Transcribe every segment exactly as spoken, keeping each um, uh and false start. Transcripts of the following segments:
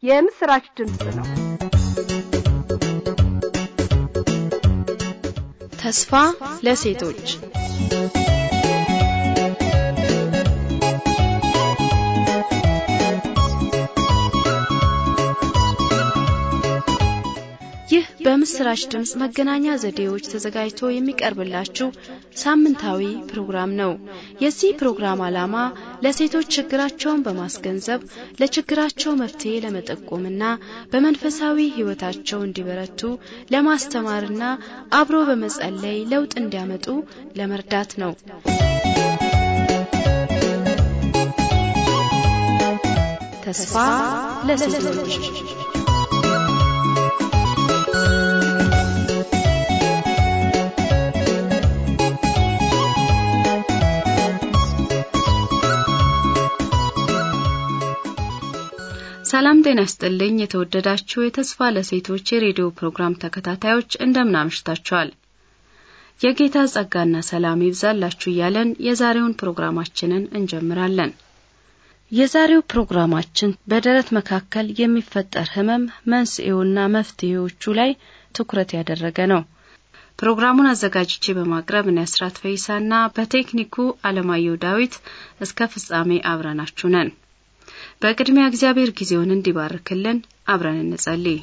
የምስራች ድምጽ ነው። ተስፋ ለሴቶች ይህ በምስራች ድምጽ መገናኛ ዘዴዎች ተዘጋጅቶ የሚቀርብላችሁ ሳምንታዊ ፕሮግራም ነው። የዚህ ፕሮግራም ዓላማ ለሴቶች ችግራቸውን በማስገንዘብ ለችግራቸው መፍትሄ ለመጠቆምና በመንፈሳዊ ሕይወታቸው እንዲበረቱ ለማስተማርና አብሮ በመጸለይ ለውጥ እንዲያመጡ ለመርዳት ነው። ተስፋ ለሴቶች ሰላም ጤና ይስጥልኝ። የተወደዳችሁ የተስፋ ለሴቶች የሬዲዮ ፕሮግራም ተከታታዮች እንደምን አምሽታችኋል? የጌታ ጸጋና ሰላም ይብዛላችሁ እያለን የዛሬውን ፕሮግራማችንን እንጀምራለን። የዛሬው ፕሮግራማችን በደረት መካከል የሚፈጠር ህመም መንስኤውና መፍትሄዎቹ ላይ ትኩረት ያደረገ ነው። ፕሮግራሙን አዘጋጅቼ በማቅረብ እኔ አስራት ፈይሳና በቴክኒኩ አለማየሁ ዳዊት እስከ ፍጻሜ አብረናችሁ ነን። በቅድሚያ እግዚአብሔር ጊዜውን እንዲባርክልን አብረን እንጸልይ።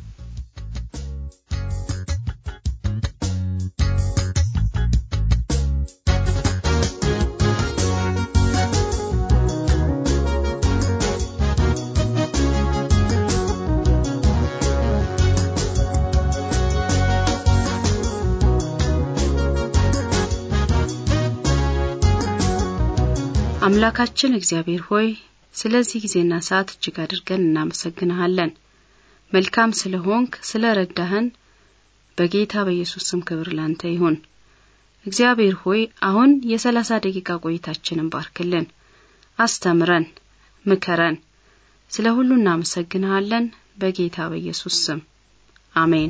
አምላካችን እግዚአብሔር ሆይ ስለዚህ ጊዜና ሰዓት እጅግ አድርገን እናመሰግንሃለን። መልካም ስለሆንክ ስለረዳህን በጌታ በኢየሱስ ስም ክብር ላንተ ይሁን። እግዚአብሔር ሆይ አሁን የሰላሳ ደቂቃ ቆይታችንን ባርክልን፣ አስተምረን፣ ምከረን። ስለ ሁሉ እናመሰግንሃለን በጌታ በኢየሱስ ስም አሜን።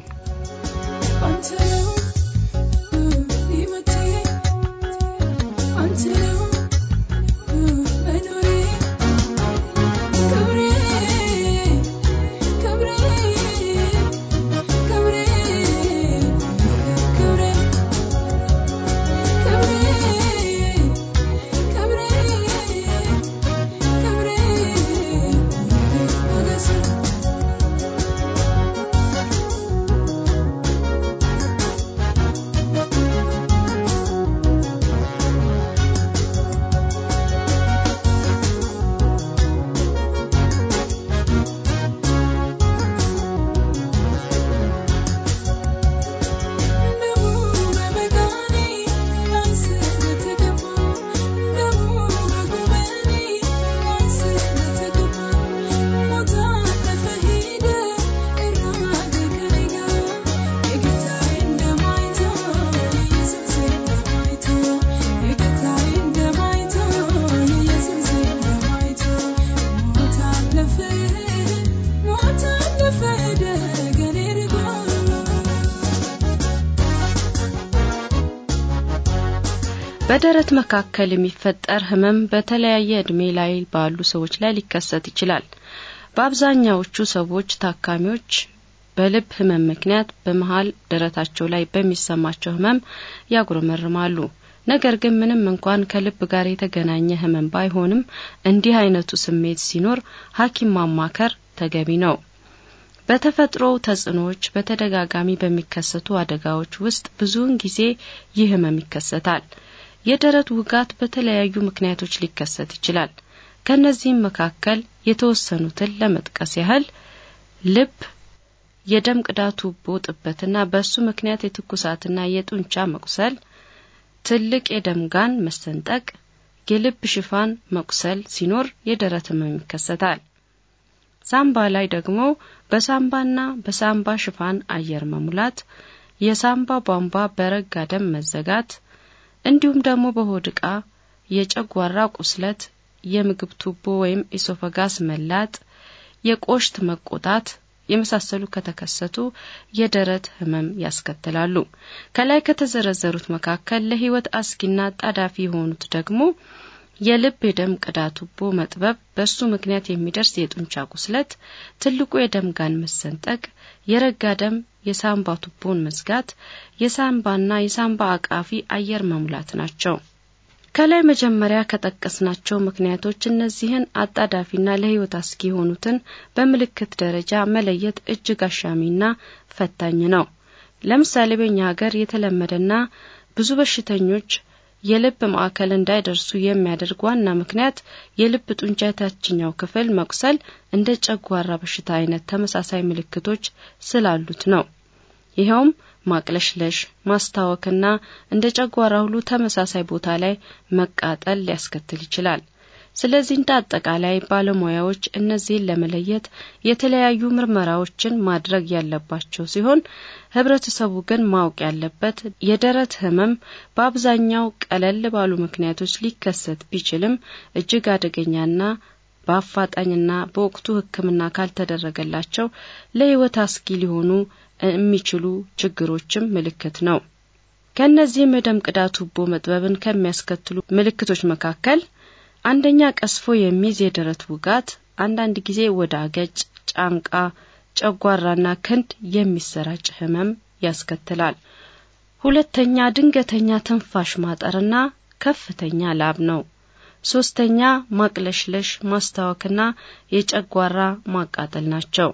በደረት መካከል የሚፈጠር ህመም በተለያየ እድሜ ላይ ባሉ ሰዎች ላይ ሊከሰት ይችላል። በአብዛኛዎቹ ሰዎች ታካሚዎች በልብ ህመም ምክንያት በመሃል ደረታቸው ላይ በሚሰማቸው ህመም ያጉረመርማሉ። ነገር ግን ምንም እንኳን ከልብ ጋር የተገናኘ ህመም ባይሆንም እንዲህ አይነቱ ስሜት ሲኖር ሐኪም ማማከር ተገቢ ነው። በተፈጥሮ ተጽዕኖዎች በተደጋጋሚ በሚከሰቱ አደጋዎች ውስጥ ብዙውን ጊዜ ይህ ህመም ይከሰታል። የደረት ውጋት በተለያዩ ምክንያቶች ሊከሰት ይችላል። ከነዚህም መካከል የተወሰኑትን ለመጥቀስ ያህል ልብ፣ የደም ቅዳቱ ቦጥበትና በሱ ምክንያት የትኩሳትና የጡንቻ መቁሰል፣ ትልቅ የደም ጋን መሰንጠቅ፣ የልብ ሽፋን መቁሰል ሲኖር የደረት ህመም ይከሰታል። ሳምባ ላይ ደግሞ በሳምባና በሳምባ ሽፋን አየር መሙላት፣ የሳምባ ቧንቧ በረጋ ደም መዘጋት፣ እንዲሁም ደግሞ በሆድ ዕቃ የጨጓራ ቁስለት፣ የምግብ ቱቦ ወይም ኢሶፋጋስ መላጥ፣ የቆሽት መቆጣት የመሳሰሉ ከተከሰቱ የደረት ህመም ያስከትላሉ። ከላይ ከተዘረዘሩት መካከል ለህይወት አስጊና ጣዳፊ የሆኑት ደግሞ የልብ የደም ቅዳ ቱቦ መጥበብ፣ በሱ ምክንያት የሚደርስ የጡንቻ ቁስለት፣ ትልቁ የደም ጋን መሰንጠቅ፣ የረጋ ደም የሳምባ ቱቦን መዝጋት፣ የሳምባና የሳምባ አቃፊ አየር መሙላት ናቸው። ከላይ መጀመሪያ ከጠቀስናቸው ምክንያቶች እነዚህን አጣዳፊና ለህይወት አስጊ የሆኑትን በምልክት ደረጃ መለየት እጅግ አሻሚና ፈታኝ ነው። ለምሳሌ በእኛ ሀገር የተለመደና ብዙ በሽተኞች የልብ ማዕከል እንዳይደርሱ የሚያደርግ ዋና ምክንያት የልብ ጡንቻ የታችኛው ክፍል መቁሰል እንደ ጨጓራ በሽታ አይነት ተመሳሳይ ምልክቶች ስላሉት ነው። ይሄውም ማቅለሽለሽ፣ ማስታወክና እንደ ጨጓራ ሁሉ ተመሳሳይ ቦታ ላይ መቃጠል ሊያስከትል ይችላል። ስለዚህ እንደ አጠቃላይ ባለሙያዎች እነዚህን ለመለየት የተለያዩ ምርመራዎችን ማድረግ ያለባቸው ሲሆን ህብረተሰቡ ግን ማወቅ ያለበት የደረት ህመም በአብዛኛው ቀለል ባሉ ምክንያቶች ሊከሰት ቢችልም እጅግ አደገኛና በአፋጣኝና በወቅቱ ሕክምና ካልተደረገላቸው ለህይወት አስጊ ሊሆኑ የሚችሉ ችግሮችም ምልክት ነው። ከነዚህም የደም ቅዳ ቱቦ መጥበብን ከሚያስከትሉ ምልክቶች መካከል አንደኛ ቀስፎ የሚይዝ የደረት ውጋት፣ አንዳንድ ጊዜ ወደ አገጭ፣ ጫንቃ፣ ጨጓራና ክንድ የሚሰራጭ ህመም ያስከትላል። ሁለተኛ ድንገተኛ ትንፋሽ ማጠርና ከፍተኛ ላብ ነው። ሶስተኛ ማቅለሽለሽ፣ ማስታወክና የጨጓራ ማቃጠል ናቸው።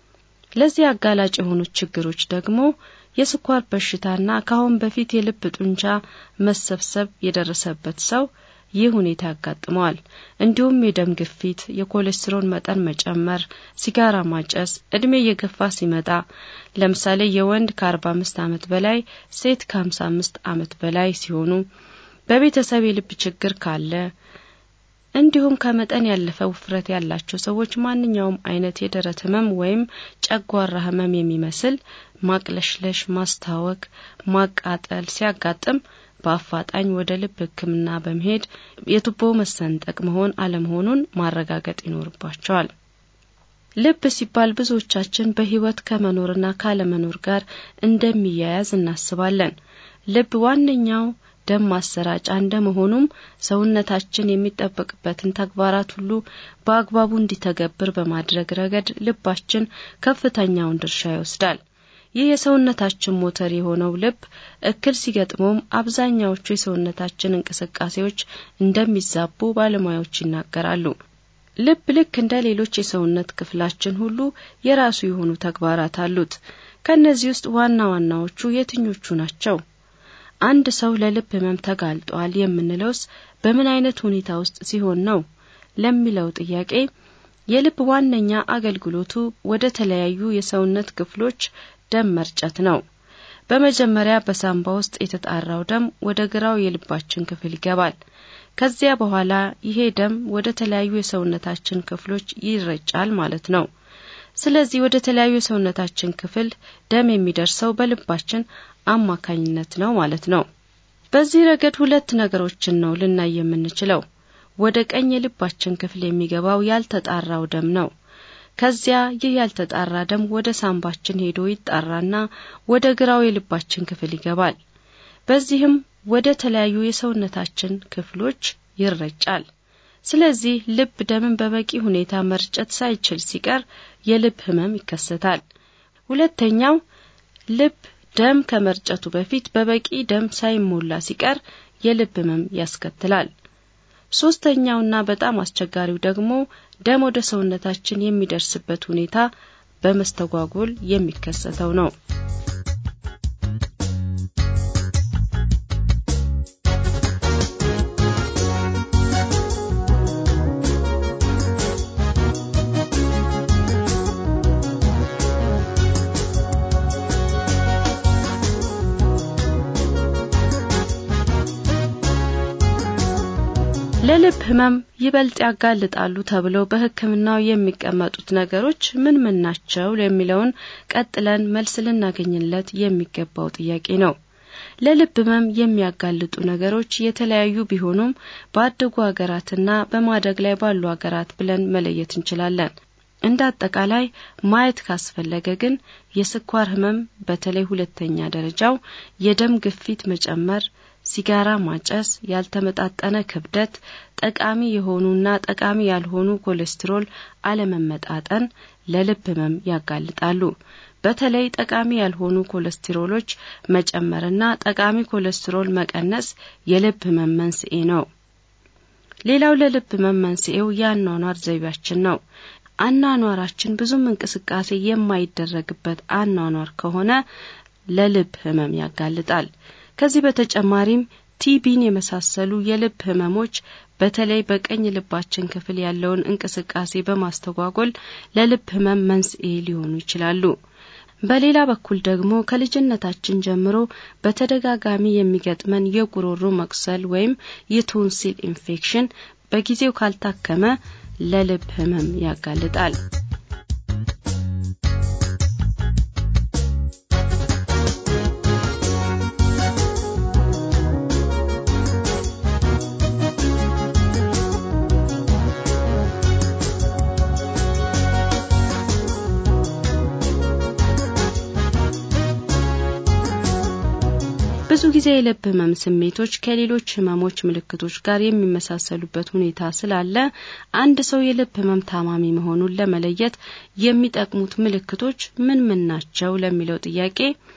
ለዚህ አጋላጭ የሆኑ ችግሮች ደግሞ የስኳር በሽታና ካሁን በፊት የልብ ጡንቻ መሰብሰብ የደረሰበት ሰው ይህ ሁኔታ ያጋጥመዋል። እንዲሁም የደም ግፊት፣ የኮሌስትሮል መጠን መጨመር፣ ሲጋራ ማጨስ፣ እድሜ እየገፋ ሲመጣ ለምሳሌ የወንድ ከአርባ አምስት ዓመት በላይ ሴት ከሃምሳ አምስት ዓመት በላይ ሲሆኑ፣ በቤተሰብ የልብ ችግር ካለ፣ እንዲሁም ከመጠን ያለፈ ውፍረት ያላቸው ሰዎች ማንኛውም አይነት የደረት ህመም ወይም ጨጓራ ህመም የሚመስል ማቅለሽለሽ፣ ማስታወክ፣ ማቃጠል ሲያጋጥም በአፋጣኝ ወደ ልብ ሕክምና በመሄድ የቱቦ መሰንጠቅ መሆን አለመሆኑን ማረጋገጥ ይኖርባቸዋል። ልብ ሲባል ብዙዎቻችን በህይወት ከመኖርና ካለመኖር ጋር እንደሚያያዝ እናስባለን። ልብ ዋነኛው ደም ማሰራጫ እንደመሆኑም ሰውነታችን የሚጠበቅበትን ተግባራት ሁሉ በአግባቡ እንዲተገብር በማድረግ ረገድ ልባችን ከፍተኛውን ድርሻ ይወስዳል። ይህ የሰውነታችን ሞተር የሆነው ልብ እክል ሲገጥመውም አብዛኛዎቹ የሰውነታችን እንቅስቃሴዎች እንደሚዛቡ ባለሙያዎች ይናገራሉ። ልብ ልክ እንደ ሌሎች የሰውነት ክፍላችን ሁሉ የራሱ የሆኑ ተግባራት አሉት። ከነዚህ ውስጥ ዋና ዋናዎቹ የትኞቹ ናቸው? አንድ ሰው ለልብ ህመም ተጋልጧል የምንለውስ በምን አይነት ሁኔታ ውስጥ ሲሆን ነው ለሚለው ጥያቄ የልብ ዋነኛ አገልግሎቱ ወደ ተለያዩ የሰውነት ክፍሎች ደም መርጨት ነው። በመጀመሪያ በሳምባ ውስጥ የተጣራው ደም ወደ ግራው የልባችን ክፍል ይገባል። ከዚያ በኋላ ይሄ ደም ወደ ተለያዩ የሰውነታችን ክፍሎች ይረጫል ማለት ነው። ስለዚህ ወደ ተለያዩ የሰውነታችን ክፍል ደም የሚደርሰው በልባችን አማካኝነት ነው ማለት ነው። በዚህ ረገድ ሁለት ነገሮችን ነው ልናይ የምንችለው። ወደ ቀኝ የልባችን ክፍል የሚገባው ያልተጣራው ደም ነው። ከዚያ ይህ ያልተጣራ ደም ወደ ሳምባችን ሄዶ ይጣራና ወደ ግራው የልባችን ክፍል ይገባል። በዚህም ወደ ተለያዩ የሰውነታችን ክፍሎች ይረጫል። ስለዚህ ልብ ደምን በበቂ ሁኔታ መርጨት ሳይችል ሲቀር የልብ ህመም ይከሰታል። ሁለተኛው ልብ ደም ከመርጨቱ በፊት በበቂ ደም ሳይሞላ ሲቀር የልብ ህመም ያስከትላል። ሶስተኛውና በጣም አስቸጋሪው ደግሞ ደም ወደ ሰውነታችን የሚደርስበት ሁኔታ በመስተጓጎል የሚከሰተው ነው። ለልብ ህመም ይበልጥ ያጋልጣሉ ተብለው በሕክምናው የሚቀመጡት ነገሮች ምን ምን ናቸው ለሚለውን ቀጥለን መልስ ልናገኝለት የሚገባው ጥያቄ ነው። ለልብ ህመም የሚያጋልጡ ነገሮች የተለያዩ ቢሆኑም በአደጉ ሀገራትና በማደግ ላይ ባሉ ሀገራት ብለን መለየት እንችላለን። እንደ አጠቃላይ ማየት ካስፈለገ ግን የስኳር ህመም በተለይ ሁለተኛ ደረጃው፣ የደም ግፊት መጨመር፣ ሲጋራ ማጨስ፣ ያልተመጣጠነ ክብደት፣ ጠቃሚ የሆኑና ጠቃሚ ያልሆኑ ኮሌስትሮል አለመመጣጠን ለልብ ህመም ያጋልጣሉ። በተለይ ጠቃሚ ያልሆኑ ኮሌስትሮሎች መጨመርና ጠቃሚ ኮሌስትሮል መቀነስ የልብ ህመም መንስኤ ነው። ሌላው ለልብ ህመም መንስኤው የአኗኗር ዘይቤያችን ነው። አኗኗራችን ብዙም እንቅስቃሴ የማይደረግበት አኗኗር ከሆነ ለልብ ህመም ያጋልጣል። ከዚህ በተጨማሪም ቲቢን የመሳሰሉ የልብ ህመሞች በተለይ በቀኝ ልባችን ክፍል ያለውን እንቅስቃሴ በማስተጓጎል ለልብ ህመም መንስኤ ሊሆኑ ይችላሉ። በሌላ በኩል ደግሞ ከልጅነታችን ጀምሮ በተደጋጋሚ የሚገጥመን የጉሮሮ መቁሰል ወይም የቶንሲል ኢንፌክሽን በጊዜው ካልታከመ ለልብ ህመም ያጋልጣል። ብዙ ጊዜ የልብ ህመም ስሜቶች ከሌሎች ህመሞች ምልክቶች ጋር የሚመሳሰሉበት ሁኔታ ስላለ አንድ ሰው የልብ ህመም ታማሚ መሆኑን ለመለየት የሚጠቅሙት ምልክቶች ምን ምን ናቸው ለሚለው ጥያቄ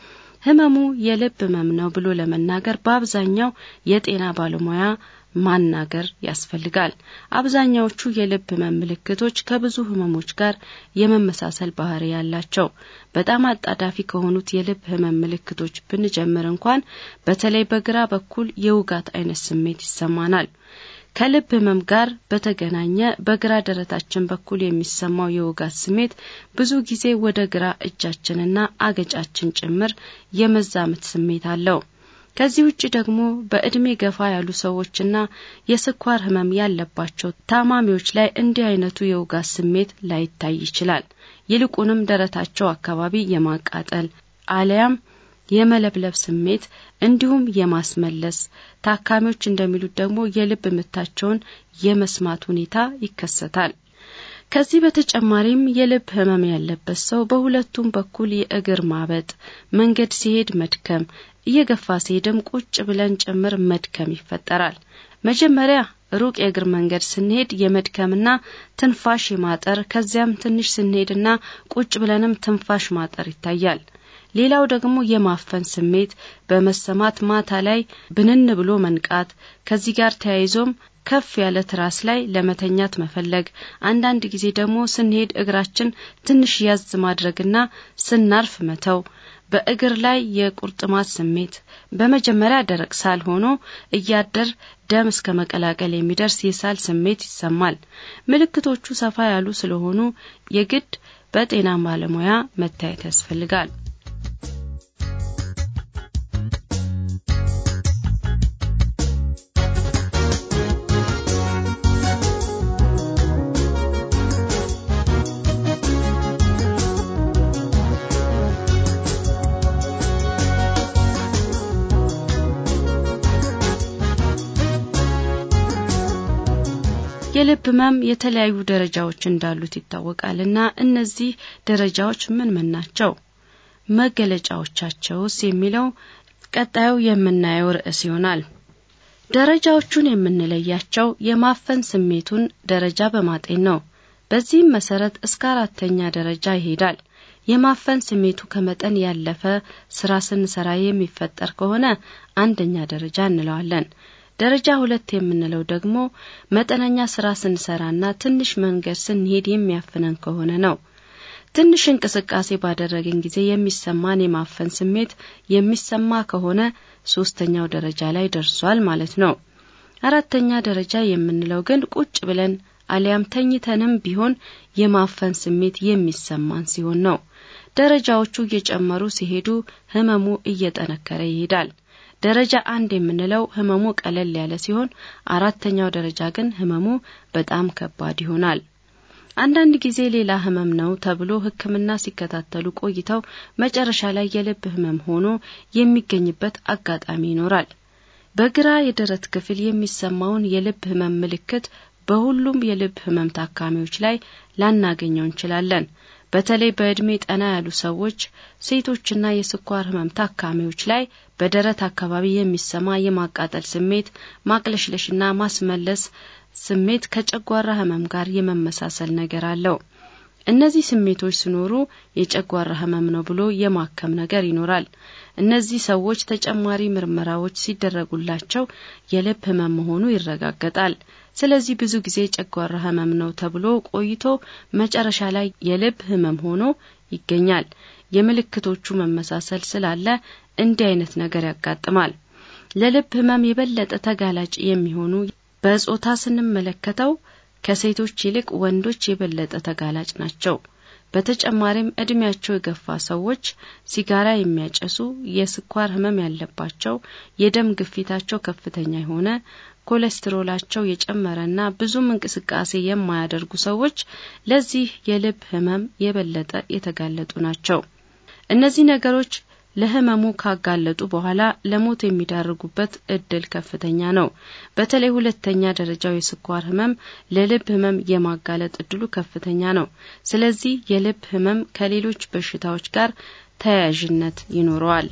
ህመሙ የልብ ህመም ነው ብሎ ለመናገር በአብዛኛው የጤና ባለሙያ ማናገር ያስፈልጋል። አብዛኛዎቹ የልብ ህመም ምልክቶች ከብዙ ህመሞች ጋር የመመሳሰል ባህሪ ያላቸው። በጣም አጣዳፊ ከሆኑት የልብ ህመም ምልክቶች ብንጀምር እንኳን በተለይ በግራ በኩል የውጋት አይነት ስሜት ይሰማናል። ከልብ ህመም ጋር በተገናኘ በግራ ደረታችን በኩል የሚሰማው የውጋት ስሜት ብዙ ጊዜ ወደ ግራ እጃችንና አገጫችን ጭምር የመዛመት ስሜት አለው። ከዚህ ውጪ ደግሞ በእድሜ ገፋ ያሉ ሰዎችና የስኳር ህመም ያለባቸው ታማሚዎች ላይ እንዲህ አይነቱ የውጋት ስሜት ላይታይ ይችላል። ይልቁንም ደረታቸው አካባቢ የማቃጠል አለያም የመለብለብ ስሜት እንዲሁም የማስመለስ ታካሚዎች እንደሚሉት ደግሞ የልብ ምታቸውን የመስማት ሁኔታ ይከሰታል። ከዚህ በተጨማሪም የልብ ህመም ያለበት ሰው በሁለቱም በኩል የእግር ማበጥ፣ መንገድ ሲሄድ መድከም፣ እየገፋ ሲሄድም ቁጭ ብለን ጭምር መድከም ይፈጠራል። መጀመሪያ ሩቅ የእግር መንገድ ስንሄድ የመድከምና ትንፋሽ የማጠር፣ ከዚያም ትንሽ ስንሄድና ቁጭ ብለንም ትንፋሽ ማጠር ይታያል። ሌላው ደግሞ የማፈን ስሜት በመሰማት ማታ ላይ ብንን ብሎ መንቃት፣ ከዚህ ጋር ተያይዞም ከፍ ያለ ትራስ ላይ ለመተኛት መፈለግ፣ አንዳንድ ጊዜ ደግሞ ስንሄድ እግራችን ትንሽ ያዝ ማድረግና ስናርፍ መተው፣ በእግር ላይ የቁርጥማት ስሜት፣ በመጀመሪያ ደረቅ ሳል ሆኖ እያደር ደም እስከ መቀላቀል የሚደርስ የሳል ስሜት ይሰማል። ምልክቶቹ ሰፋ ያሉ ስለሆኑ የግድ በጤና ባለሙያ መታየት ያስፈልጋል። የልብ ህመም የተለያዩ ደረጃዎች እንዳሉት ይታወቃልና እነዚህ ደረጃዎች ምን ምን ናቸው? መገለጫዎቻቸውስ የሚለው ቀጣዩ የምናየው ርዕስ ይሆናል። ደረጃዎቹን የምንለያቸው የማፈን ስሜቱን ደረጃ በማጤን ነው። በዚህም መሰረት እስከ አራተኛ ደረጃ ይሄዳል። የማፈን ስሜቱ ከመጠን ያለፈ ስራ ስንሰራ የሚፈጠር ከሆነ አንደኛ ደረጃ እንለዋለን። ደረጃ ሁለት የምንለው ደግሞ መጠነኛ ስራ ስንሰራና ትንሽ መንገድ ስንሄድ የሚያፍነን ከሆነ ነው። ትንሽ እንቅስቃሴ ባደረግን ጊዜ የሚሰማን የማፈን ስሜት የሚሰማ ከሆነ ሶስተኛው ደረጃ ላይ ደርሷል ማለት ነው። አራተኛ ደረጃ የምንለው ግን ቁጭ ብለን አሊያም ተኝተንም ቢሆን የማፈን ስሜት የሚሰማን ሲሆን ነው። ደረጃዎቹ እየጨመሩ ሲሄዱ ህመሙ እየጠነከረ ይሄዳል። ደረጃ አንድ የምንለው ህመሙ ቀለል ያለ ሲሆን አራተኛው ደረጃ ግን ህመሙ በጣም ከባድ ይሆናል። አንዳንድ ጊዜ ሌላ ህመም ነው ተብሎ ህክምና ሲከታተሉ ቆይተው መጨረሻ ላይ የልብ ህመም ሆኖ የሚገኝበት አጋጣሚ ይኖራል። በግራ የደረት ክፍል የሚሰማውን የልብ ህመም ምልክት በሁሉም የልብ ህመም ታካሚዎች ላይ ላናገኘው እንችላለን። በተለይ በእድሜ ጠና ያሉ ሰዎች፣ ሴቶችና የስኳር ህመም ታካሚዎች ላይ በደረት አካባቢ የሚሰማ የማቃጠል ስሜት፣ ማቅለሽለሽና ማስመለስ ስሜት ከጨጓራ ህመም ጋር የመመሳሰል ነገር አለው። እነዚህ ስሜቶች ሲኖሩ የጨጓራ ህመም ነው ብሎ የማከም ነገር ይኖራል። እነዚህ ሰዎች ተጨማሪ ምርመራዎች ሲደረጉላቸው የልብ ህመም መሆኑ ይረጋገጣል። ስለዚህ ብዙ ጊዜ ጨጓራ ህመም ነው ተብሎ ቆይቶ መጨረሻ ላይ የልብ ህመም ሆኖ ይገኛል። የምልክቶቹ መመሳሰል ስላለ እንዲህ አይነት ነገር ያጋጥማል። ለልብ ህመም የበለጠ ተጋላጭ የሚሆኑ በጾታ ስንመለከተው ከሴቶች ይልቅ ወንዶች የበለጠ ተጋላጭ ናቸው። በተጨማሪም እድሜያቸው የገፋ ሰዎች፣ ሲጋራ የሚያጨሱ፣ የስኳር ህመም ያለባቸው፣ የደም ግፊታቸው ከፍተኛ የሆነ፣ ኮሌስትሮላቸው የጨመረና ብዙም እንቅስቃሴ የማያደርጉ ሰዎች ለዚህ የልብ ህመም የበለጠ የተጋለጡ ናቸው። እነዚህ ነገሮች ለህመሙ ካጋለጡ በኋላ ለሞት የሚዳርጉበት እድል ከፍተኛ ነው። በተለይ ሁለተኛ ደረጃው የስኳር ህመም ለልብ ህመም የማጋለጥ እድሉ ከፍተኛ ነው። ስለዚህ የልብ ህመም ከሌሎች በሽታዎች ጋር ተያያዥነት ይኖረዋል።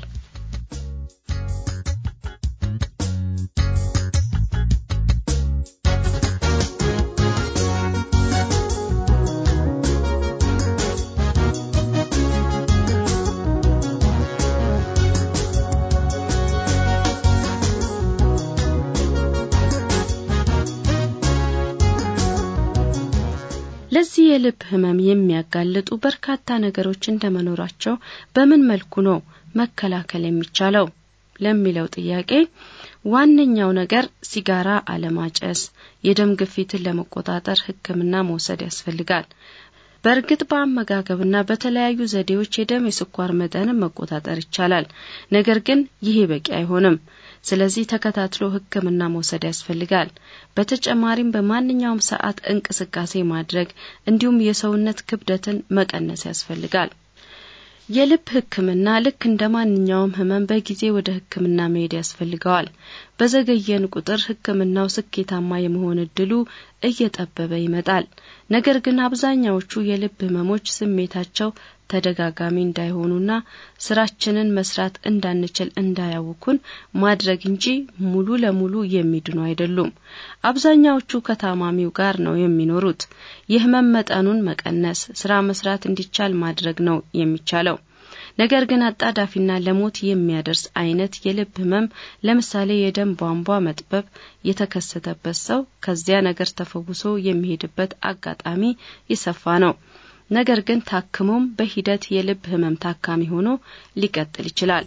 ለዚህ የልብ ህመም የሚያጋልጡ በርካታ ነገሮች እንደመኖራቸው በምን መልኩ ነው መከላከል የሚቻለው ለሚለው ጥያቄ ዋነኛው ነገር ሲጋራ አለማጨስ፣ የደም ግፊትን ለመቆጣጠር ህክምና መውሰድ ያስፈልጋል። በእርግጥ በአመጋገብና በተለያዩ ዘዴዎች የደም የስኳር መጠንን መቆጣጠር ይቻላል። ነገር ግን ይሄ በቂ አይሆንም። ስለዚህ ተከታትሎ ህክምና መውሰድ ያስፈልጋል። በተጨማሪም በማንኛውም ሰዓት እንቅስቃሴ ማድረግ እንዲሁም የሰውነት ክብደትን መቀነስ ያስፈልጋል። የልብ ህክምና ልክ እንደማንኛውም ህመም በጊዜ ወደ ህክምና መሄድ ያስፈልጋል። በዘገየን ቁጥር ህክምናው ስኬታማ የመሆን እድሉ እየጠበበ ይመጣል። ነገር ግን አብዛኛዎቹ የልብ ህመሞች ስሜታቸው ተደጋጋሚ እንዳይሆኑና ስራችንን መስራት እንዳንችል እንዳያውኩን ማድረግ እንጂ ሙሉ ለሙሉ የሚድኑ አይደሉም። አብዛኛዎቹ ከታማሚው ጋር ነው የሚኖሩት። የህመም መጠኑን መቀነስ፣ ስራ መስራት እንዲቻል ማድረግ ነው የሚቻለው። ነገር ግን አጣዳፊና ለሞት የሚያደርስ አይነት የልብ ህመም ለምሳሌ የደም ቧንቧ መጥበብ የተከሰተበት ሰው ከዚያ ነገር ተፈውሶ የሚሄድበት አጋጣሚ ይሰፋ ነው። ነገር ግን ታክሞም በሂደት የልብ ህመም ታካሚ ሆኖ ሊቀጥል ይችላል።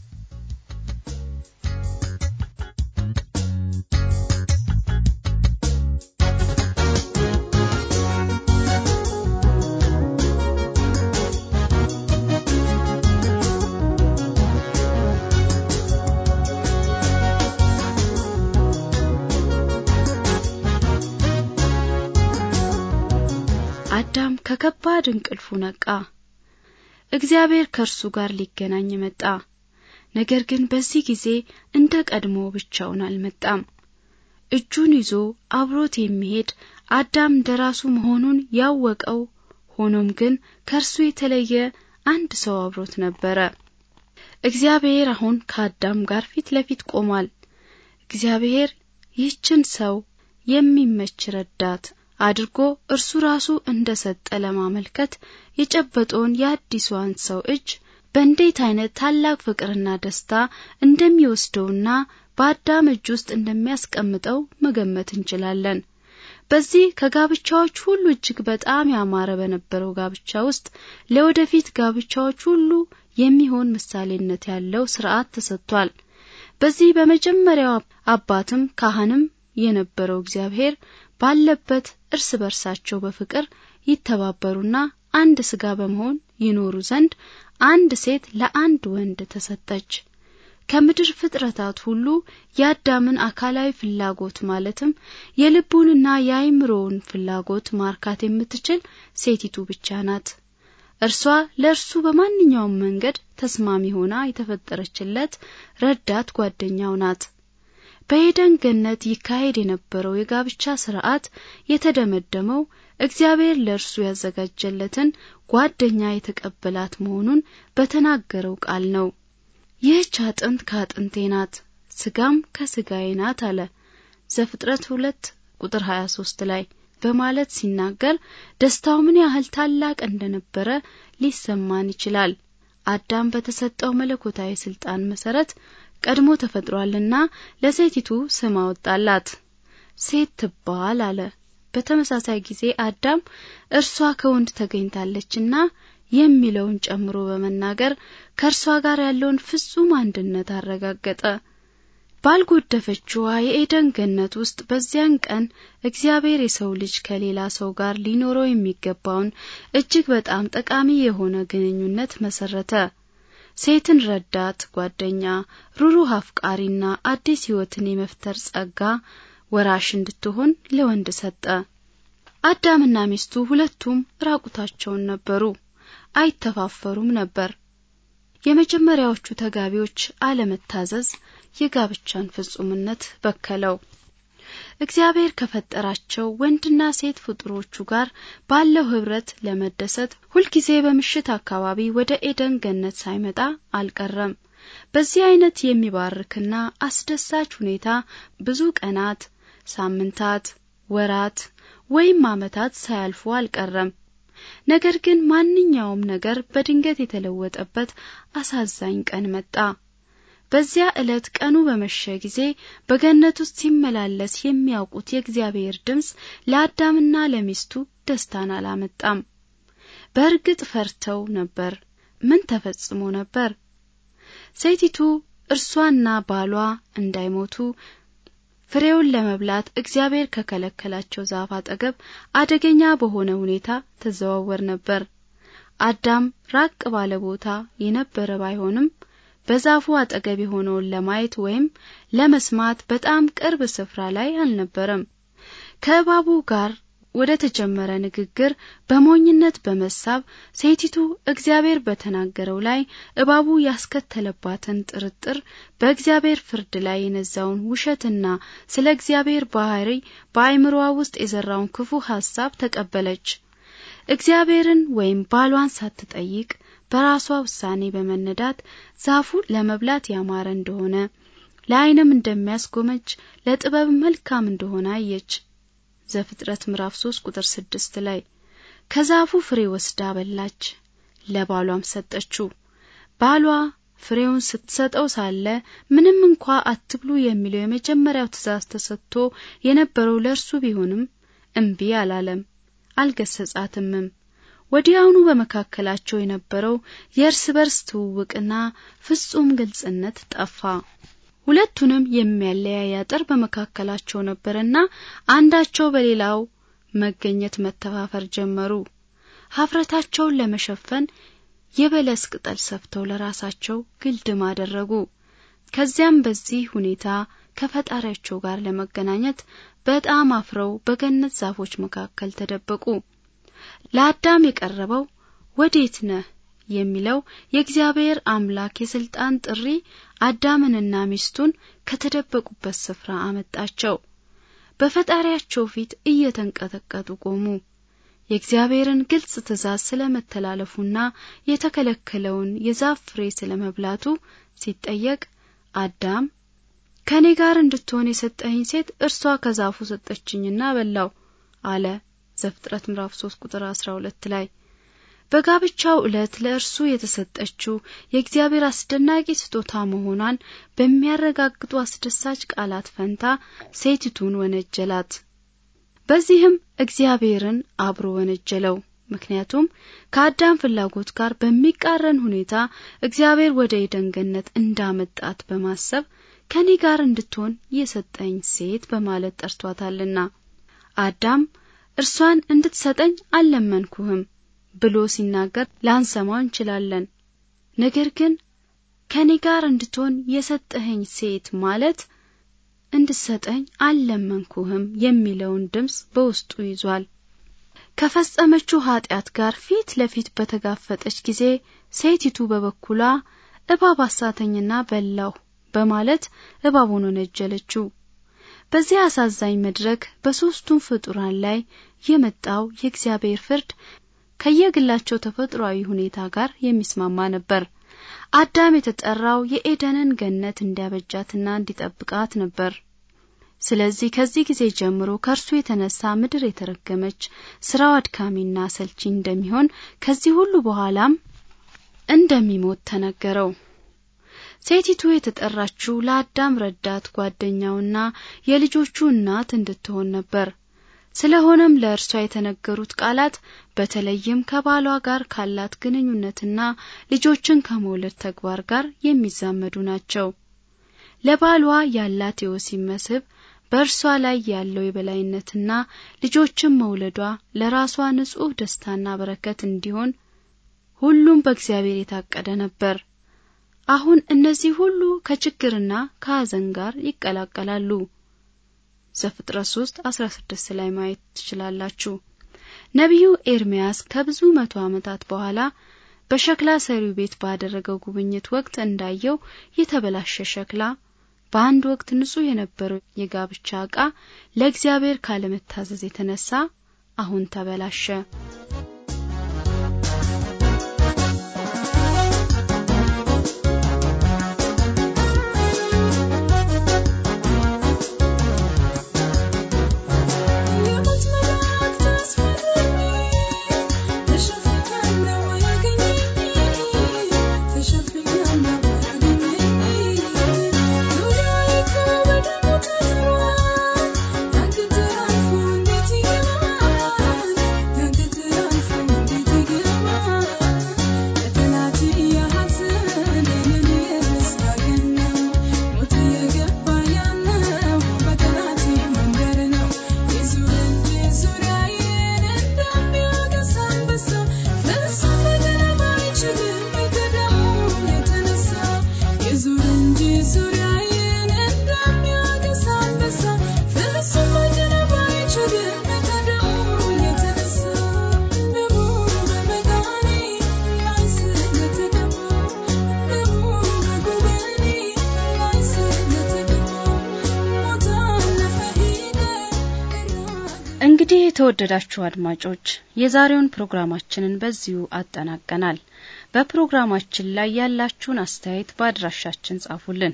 አዳም ከከባድ እንቅልፉ ነቃ። እግዚአብሔር ከእርሱ ጋር ሊገናኝ መጣ። ነገር ግን በዚህ ጊዜ እንደ ቀድሞ ብቻውን አልመጣም። እጁን ይዞ አብሮት የሚሄድ አዳም እንደራሱ መሆኑን ያወቀው፣ ሆኖም ግን ከእርሱ የተለየ አንድ ሰው አብሮት ነበረ። እግዚአብሔር አሁን ከአዳም ጋር ፊት ለፊት ቆሟል። እግዚአብሔር ይህችን ሰው የሚመች ረዳት አድርጎ እርሱ ራሱ እንደሰጠ ለማመልከት የጨበጠውን የአዲሷን ሰው እጅ በእንዴት አይነት ታላቅ ፍቅርና ደስታ እንደሚወስደውና በአዳም እጅ ውስጥ እንደሚያስቀምጠው መገመት እንችላለን። በዚህ ከጋብቻዎች ሁሉ እጅግ በጣም ያማረ በነበረው ጋብቻ ውስጥ ለወደፊት ጋብቻዎች ሁሉ የሚሆን ምሳሌነት ያለው ሥርዓት ተሰጥቷል። በዚህ በመጀመሪያው አባትም ካህንም የነበረው እግዚአብሔር ባለበት እርስ በርሳቸው በፍቅር ይተባበሩና አንድ ሥጋ በመሆን ይኖሩ ዘንድ አንድ ሴት ለአንድ ወንድ ተሰጠች። ከምድር ፍጥረታት ሁሉ የአዳምን አካላዊ ፍላጎት ማለትም የልቡንና የአይምሮውን ፍላጎት ማርካት የምትችል ሴቲቱ ብቻ ናት። እርሷ ለእርሱ በማንኛውም መንገድ ተስማሚ ሆና የተፈጠረችለት ረዳት ጓደኛው ናት። በኤደን ገነት ይካሄድ የነበረው የጋብቻ ሥርዓት የተደመደመው እግዚአብሔር ለእርሱ ያዘጋጀለትን ጓደኛ የተቀበላት መሆኑን በተናገረው ቃል ነው። ይህች አጥንት ከአጥንቴ ናት፣ ስጋም ከስጋዬ ናት አለ ዘፍጥረት ሁለት ቁጥር ሃያ ሶስት ላይ በማለት ሲናገር ደስታው ምን ያህል ታላቅ እንደነበረ ሊሰማን ይችላል። አዳም በተሰጠው መለኮታዊ ስልጣን መሰረት ቀድሞ ተፈጥሯልና ለሴቲቱ ስም አወጣላት፣ ሴት ትባል አለ። በተመሳሳይ ጊዜ አዳም እርሷ ከወንድ ተገኝታለችና የሚለውን ጨምሮ በመናገር ከእርሷ ጋር ያለውን ፍጹም አንድነት አረጋገጠ። ባልጎደፈችው የኤደን ገነት ውስጥ በዚያን ቀን እግዚአብሔር የሰው ልጅ ከሌላ ሰው ጋር ሊኖረው የሚገባውን እጅግ በጣም ጠቃሚ የሆነ ግንኙነት መሰረተ። ሴትን ረዳት ጓደኛ፣ ሩሩህ አፍቃሪና አዲስ ሕይወትን የመፍጠር ጸጋ ወራሽ እንድትሆን ለወንድ ሰጠ። አዳምና ሚስቱ ሁለቱም ራቁታቸውን ነበሩ፣ አይተፋፈሩም ነበር። የመጀመሪያዎቹ ተጋቢዎች አለመታዘዝ የጋብቻን ፍጹምነት በከለው። እግዚአብሔር ከፈጠራቸው ወንድና ሴት ፍጡሮቹ ጋር ባለው ህብረት ለመደሰት ሁልጊዜ በምሽት አካባቢ ወደ ኤደን ገነት ሳይመጣ አልቀረም። በዚህ አይነት የሚባርክና አስደሳች ሁኔታ ብዙ ቀናት፣ ሳምንታት፣ ወራት ወይም ዓመታት ሳያልፉ አልቀረም። ነገር ግን ማንኛውም ነገር በድንገት የተለወጠበት አሳዛኝ ቀን መጣ። በዚያ ዕለት ቀኑ በመሸ ጊዜ በገነት ውስጥ ሲመላለስ የሚያውቁት የእግዚአብሔር ድምጽ ለአዳምና ለሚስቱ ደስታን አላመጣም። በእርግጥ ፈርተው ነበር። ምን ተፈጽሞ ነበር? ሴቲቱ እርሷና ባሏ እንዳይሞቱ ፍሬውን ለመብላት እግዚአብሔር ከከለከላቸው ዛፍ አጠገብ አደገኛ በሆነ ሁኔታ ተዘዋወር ነበር። አዳም ራቅ ባለ ቦታ የነበረ ባይሆንም በዛፉ አጠገብ የሆነውን ለማየት ወይም ለመስማት በጣም ቅርብ ስፍራ ላይ አልነበረም። ከእባቡ ጋር ወደ ተጀመረ ንግግር በሞኝነት በመሳብ ሴቲቱ እግዚአብሔር በተናገረው ላይ እባቡ ያስከተለባትን ጥርጥር፣ በእግዚአብሔር ፍርድ ላይ የነዛውን ውሸትና ስለ እግዚአብሔር ባህሪ በአእምሮዋ ውስጥ የዘራውን ክፉ ሐሳብ ተቀበለች። እግዚአብሔርን ወይም ባሏን ሳትጠይቅ በራሷ ውሳኔ በመነዳት ዛፉ ለመብላት ያማረ እንደሆነ፣ ለዓይንም እንደሚያስጎመጅ፣ ለጥበብ መልካም እንደሆነ አየች። ዘፍጥረት ምዕራፍ ሶስት ቁጥር ስድስት ላይ ከዛፉ ፍሬ ወስዳ በላች፣ ለባሏም ሰጠችው። ባሏ ፍሬውን ስትሰጠው ሳለ ምንም እንኳ አትብሉ የሚለው የመጀመሪያው ትእዛዝ ተሰጥቶ የነበረው ለእርሱ ቢሆንም እምቢ አላለም፣ አልገሰጻትምም። ወዲያውኑ በመካከላቸው የነበረው የእርስ በርስ ትውውቅና ፍጹም ግልጽነት ጠፋ። ሁለቱንም የሚያለያይ አጥር በመካከላቸው ነበርና አንዳቸው በሌላው መገኘት መተፋፈር ጀመሩ። ሀፍረታቸውን ለመሸፈን የበለስ ቅጠል ሰፍተው ለራሳቸው ግልድም አደረጉ። ከዚያም በዚህ ሁኔታ ከፈጣሪያቸው ጋር ለመገናኘት በጣም አፍረው በገነት ዛፎች መካከል ተደበቁ። ለአዳም የቀረበው ወዴት ነህ የሚለው የእግዚአብሔር አምላክ የስልጣን ጥሪ አዳምንና ሚስቱን ከተደበቁበት ስፍራ አመጣቸው። በፈጣሪያቸው ፊት እየተንቀጠቀጡ ቆሙ። የእግዚአብሔርን ግልጽ ትእዛዝ ስለመተላለፉና የተከለከለውን የዛፍ ፍሬ ስለመብላቱ ሲጠየቅ አዳም ከኔ ጋር እንድትሆን የሰጠኝ ሴት እርሷ ከዛፉ ሰጠችኝና በላው አለ። ዘፍጥረት ምዕራፍ ሶስት ቁጥር አስራ ሁለት ላይ በጋብቻው ዕለት ለእርሱ የተሰጠችው የእግዚአብሔር አስደናቂ ስጦታ መሆኗን በሚያረጋግጡ አስደሳች ቃላት ፈንታ ሴቲቱን ወነጀላት። በዚህም እግዚአብሔርን አብሮ ወነጀለው። ምክንያቱም ከአዳም ፍላጎት ጋር በሚቃረን ሁኔታ እግዚአብሔር ወደ ኤደን ገነት እንዳመጣት በማሰብ ከኔ ጋር እንድትሆን የሰጠኝ ሴት በማለት ጠርቷታልና። አዳም እርሷን እንድትሰጠኝ አልለመንኩህም ብሎ ሲናገር ላንሰማው እንችላለን። ነገር ግን ከኔ ጋር እንድትሆን የሰጠኸኝ ሴት ማለት እንድትሰጠኝ አልለመንኩህም የሚለውን ድምጽ በውስጡ ይዟል። ከፈጸመችው ኃጢአት ጋር ፊት ለፊት በተጋፈጠች ጊዜ ሴቲቱ በበኩሏ እባብ አሳተኝና በላሁ በማለት እባቡን ወነጀለችው። በዚህ አሳዛኝ መድረክ በሶስቱም ፍጡራን ላይ የመጣው የእግዚአብሔር ፍርድ ከየግላቸው ተፈጥሯዊ ሁኔታ ጋር የሚስማማ ነበር። አዳም የተጠራው የኤደንን ገነት እንዲያበጃትና እንዲጠብቃት ነበር። ስለዚህ ከዚህ ጊዜ ጀምሮ ከርሱ የተነሳ ምድር የተረገመች ስራው አድካሚና ሰልቺ እንደሚሆን ከዚህ ሁሉ በኋላም እንደሚሞት ተነገረው። ሴቲቱ የተጠራችው ለአዳም ረዳት ጓደኛውና የልጆቹ እናት እንድትሆን ነበር። ስለሆነም ለእርሷ የተነገሩት ቃላት በተለይም ከባሏ ጋር ካላት ግንኙነትና ልጆችን ከመውለድ ተግባር ጋር የሚዛመዱ ናቸው። ለባሏ ያላት የወሲብ መስህብ በእርሷ ላይ ያለው የበላይነትና ልጆችን መውለዷ ለራሷ ንጹህ ደስታና በረከት እንዲሆን ሁሉም በእግዚአብሔር የታቀደ ነበር። አሁን እነዚህ ሁሉ ከችግርና ከሐዘን ጋር ይቀላቀላሉ። ዘፍጥረት ሶስት አስራ ስድስት ላይ ማየት ትችላላችሁ። ነቢዩ ኤርሚያስ ከብዙ መቶ ዓመታት በኋላ በሸክላ ሰሪው ቤት ባደረገው ጉብኝት ወቅት እንዳየው የተበላሸ ሸክላ በአንድ ወቅት ንጹህ የነበረው የጋብቻ ዕቃ ለእግዚአብሔር ካለመታዘዝ የተነሳ አሁን ተበላሸ። እንግዲህ የተወደዳችሁ አድማጮች የዛሬውን ፕሮግራማችንን በዚሁ አጠናቀናል። በፕሮግራማችን ላይ ያላችሁን አስተያየት በአድራሻችን ጻፉልን።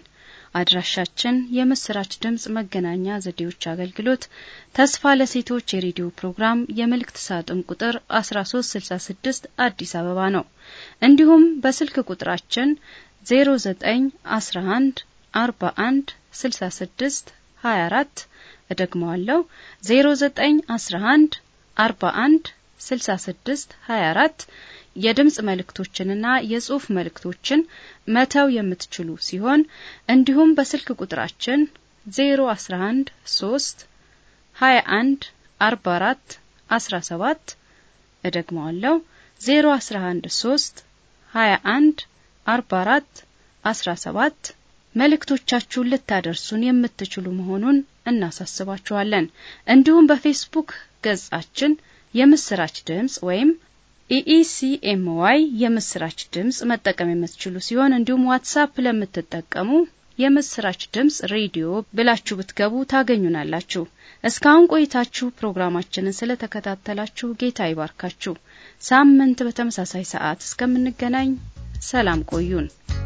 አድራሻችን የምስራች ድምጽ መገናኛ ዘዴዎች አገልግሎት ተስፋ ለሴቶች የሬዲዮ ፕሮግራም የመልእክት ሳጥን ቁጥር አስራ ሶስት ስልሳ ስድስት አዲስ አበባ ነው። እንዲሁም በስልክ ቁጥራችን ዜሮ ዘጠኝ አስራ አንድ አርባ አንድ ስልሳ ስድስት ሀያ አራት እደግመዋለሁ ዜሮ ዘጠኝ አስራ አንድ አርባ አንድ ስልሳ ስድስት ሀያ አራት የድምጽ መልእክቶችንና የጽሑፍ መልእክቶችን መተው የምትችሉ ሲሆን እንዲሁም በስልክ ቁጥራችን ዜሮ አስራ አንድ ሶስት ሀያ አንድ አርባ አራት አስራ ሰባት እደግመዋለሁ ዜሮ አስራ አንድ ሶስት ሀያ አንድ አርባ አራት አስራ ሰባት መልእክቶቻችሁን ልታደርሱን የምትችሉ መሆኑን እናሳስባችኋለን። እንዲሁም በፌስቡክ ገጻችን የምስራች ድምጽ ወይም ኢኢሲኤምዋይ የምስራች ድምጽ መጠቀም የምትችሉ ሲሆን እንዲሁም ዋትስአፕ ለምትጠቀሙ የምስራች ድምጽ ሬዲዮ ብላችሁ ብትገቡ ታገኙናላችሁ። እስካሁን ቆይታችሁ ፕሮግራማችንን ስለተከታተላችሁ ጌታ ይባርካችሁ። ሳምንት በተመሳሳይ ሰዓት እስከምንገናኝ ሰላም ቆዩን።